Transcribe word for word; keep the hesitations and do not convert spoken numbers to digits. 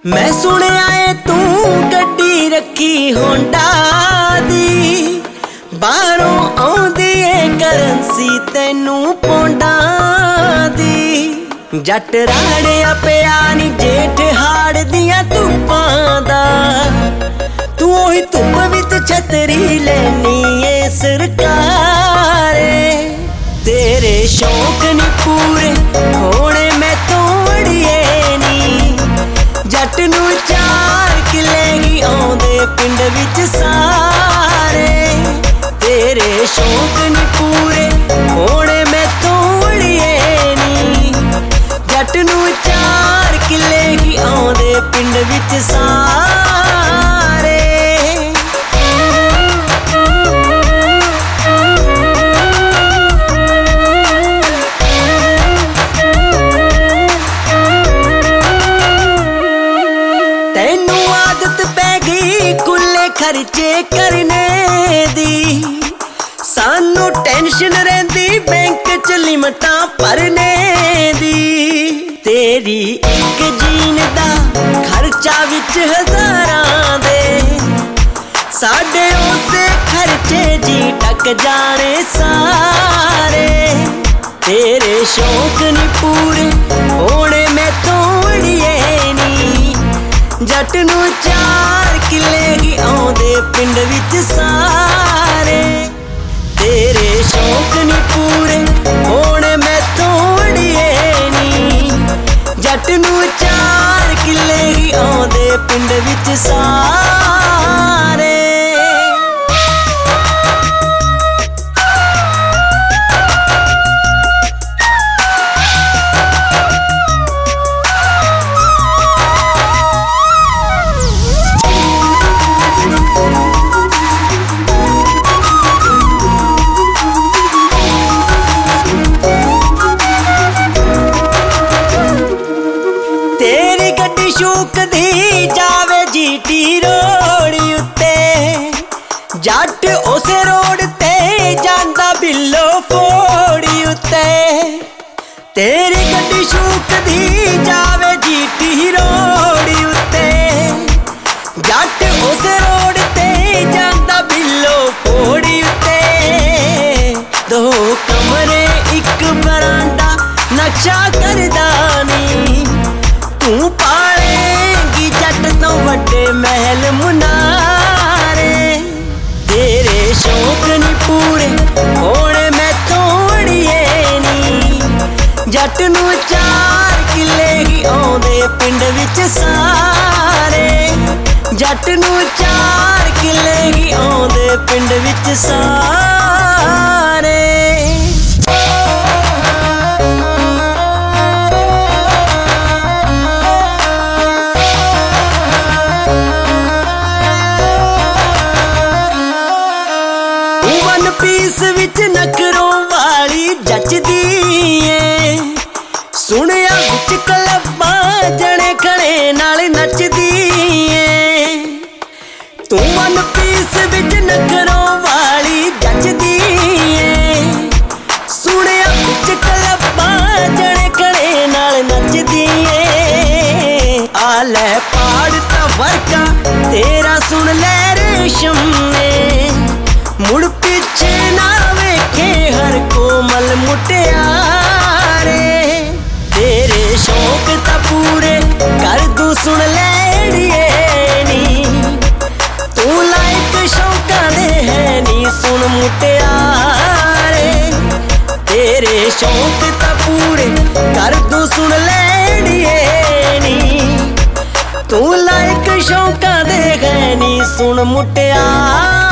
मैं सुनिया ए तू गड्डी रखी होंडा दी, बाहरों आउंदी ए करंसी तैनू पोंडा दी। जट राड़िया पिया नी जेठ हाड़ दियां धुप्पां दा, तू ओही धुप विच छतरी लैनी ए सरकारे। तेरे शौक नी पूरे होने मैं तो अड़िए नी, जट नू चार किले ही आउंदे पिंड विच सारे। तेरे शौक नी पूरे होने मैं तो अड़िए नी, जट नू चार किले ही आउंदे पिंड विच सारे। तैनू आदत पै गई कुल्ले खर्चे करने दी, सानू टेंशन रहिंदी बैंक च लिमटां भरने दी। तेरी एक जीन दा खर्चा विच हज़ारां दे, साडे उसे खर्चे जी टक जाने सारे। तेरे शौक नी पूरे होने मैं तो अड़िए नी, जट नू चार किले ही आउंदे पिंड विच सारे। तेरे शौक नी पूरे होने मैं तो अड़िए नी, जट नू चार किले ही आउंदे पिंड विच सारे। तेरी गड्डी शूक दी जावे जीटी रोड उत्ते, जट उस रोड ते जांदा बिल्लो फोड़ी उत्ते। तेरी गड्डी शूक दी जावे जीटी रोड उत्ते, जट उस रोड ते जांदा बिल्लो फोड़ी उत्ते। दो कमरे एक बरांडा नक्शा करदा नी, तू पालेंगी जट तो वड्डे महल मुनारे। तेरे शौक नी पूरे होने मैं तो अड़िए नी, जट नू चार किले ही आउंदे पिंड विच सारे। जट नू चार किले ही आउंदे पिंड विच सारे। पीस विच नखरों वाली जचदी ए, सुनिया विच क्लबां जने खड़े नाल नचदी ए। तू वन पीस विच नखरों वाली जचदी ए, सुनिया विच क्लबां जने खड़े नाल नचदी ए। आ लै पाड़ ता वर्का तेरा सुन लै रेशम ने, मुड़ पिछे ना वेखे हर कोमल मुटियारे। तेरे शौक ता पूरे कर दूं सुन लैड़िए नी, तू लाइक शौकां दे है नी सुन मुटियारे। तेरे शौक ता पूरे कर दूं सुन लैड़िए नी, तू लाइक शौकां दे है नी सुन मुटियारे।